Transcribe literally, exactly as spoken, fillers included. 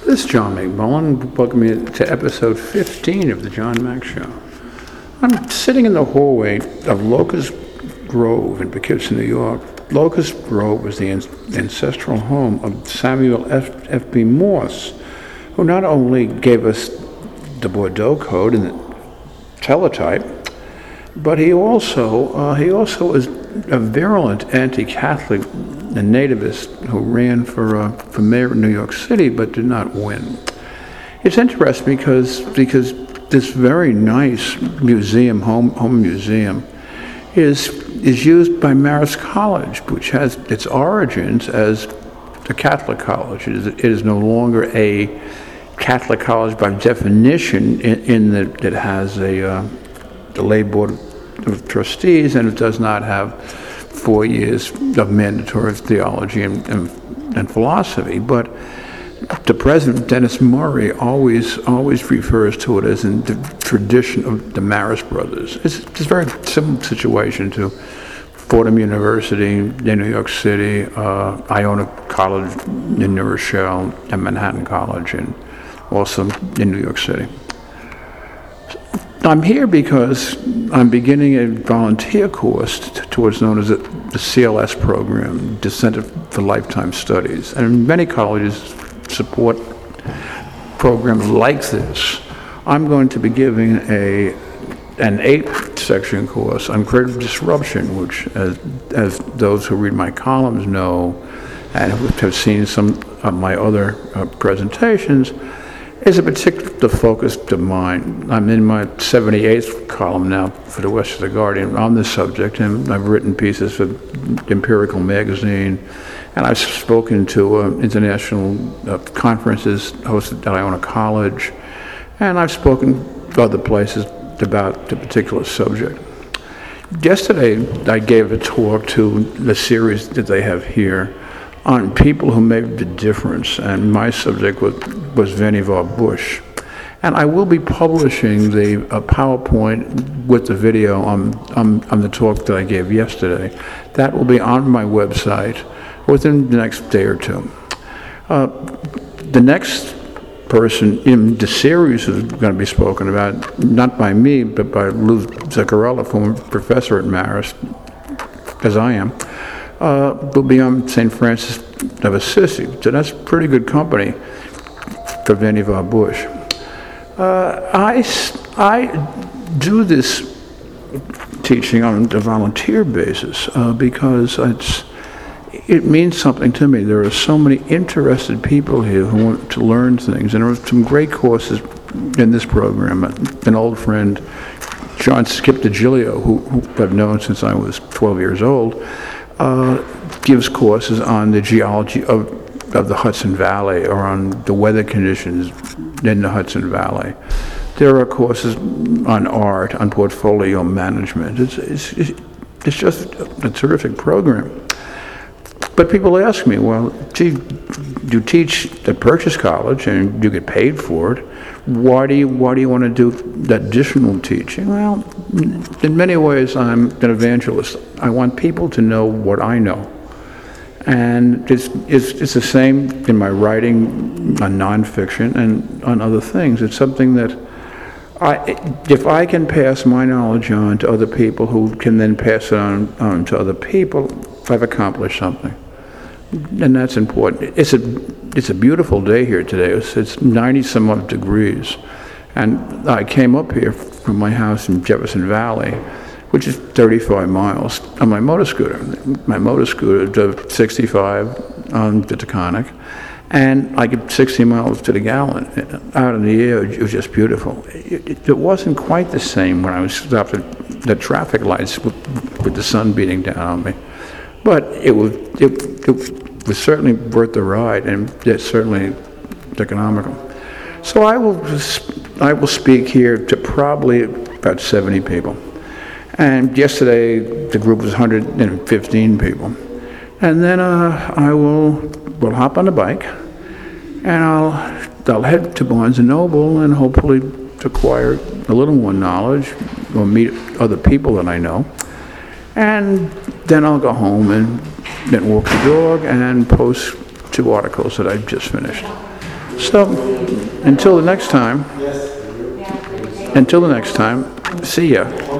This is John McMullen. Welcome you to episode fifteen of the John Mack Show. I'm sitting in the hallway of Locust Grove in Poughkeepsie, New York. Locust Grove was the ancestral home of Samuel F. F. B. Morse, who not only gave us the Bordeaux Code and the teletype, but he also uh, he also was a virulent anti-Catholic and nativist who ran for uh, for mayor of New York City but did not win. It's interesting because because this very nice museum, home home museum, is is used by Marist College, which has its origins as a Catholic college. It is, it is no longer a Catholic college by definition, in, in that it has a uh, the lay board of trustees, and it does not have four years of mandatory theology and, and, and philosophy. But the president, Dennis Murray, always always refers to it as in the tradition of the Marist brothers. It's, it's a very similar situation to Fordham University in New York City, uh, Iona College in New Rochelle, and Manhattan College, and also in New York City. I'm here because I'm beginning a volunteer course t- towards known as the C L S program, the Center for Lifetime Studies. And many colleges support programs like this. I'm going to be giving a an eight-section course on creative disruption, which, as, as those who read my columns know, and who have seen some of my other uh, presentations, is a particular focus of mine. I'm in my seventy-eighth column now for the Westchester Guardian on this subject, and I've written pieces for Empirical Magazine, and I've spoken to uh, international uh, conferences hosted at Iona College, and I've spoken to other places about the particular subject. Yesterday, I gave a talk to the series that they have here on people who made the difference, and my subject was, was Vannevar Bush. And I will be publishing the uh, PowerPoint with the video on, on, on the talk that I gave yesterday. That will be on my website within the next day or two. Uh, the next person in the series is going to be spoken about, not by me, but by Lou Zuccarello, former professor at Marist, as I am. Uh, will be on Saint Francis of Assisi. So that's pretty good company for Vannevar Bush. Uh, I, I do this teaching on a volunteer basis uh, because it's, it means something to me. There are so many interested people here who want to learn things, and there are some great courses in this program. An old friend, John Skip DiGilio, who, who I've known since I was twelve years old, Uh, gives courses on the geology of, of the Hudson Valley or on the weather conditions in the Hudson Valley. There are courses on art, on portfolio management. It's, it's, it's just a terrific program. But people ask me, well, gee, you teach at Purchase College and you get paid for it. Why do you, why do you want to do that additional teaching? Well, in many ways, I'm an evangelist. I want people to know what I know. And it's, it's, it's the same in my writing on nonfiction and on other things. It's something that I, if I can pass my knowledge on to other people who can then pass it on, on to other people, I've accomplished something. And that's important. It's a it's a beautiful day here today. It's, it's ninety some odd degrees, and I came up here from my house in Jefferson Valley, which is thirty-five miles, on my motor scooter. My motor scooter drove sixty-five on the Taconic, and I get sixty miles to the gallon. Out in the air, it was just beautiful. It, it, it wasn't quite the same when I was stopped at the traffic lights with, with the sun beating down on me. But it was it, it was certainly worth the ride, and it's certainly economical. So I will I will speak here to probably about seventy people. And yesterday the group was one hundred fifteen people. And then uh, I will will hop on the bike, and I'll I'll head to Barnes and Noble and hopefully acquire a little more knowledge or meet other people that I know. And then I'll go home and then walk the dog and post two articles that I've just finished. So, until the next time, until the next time, see ya.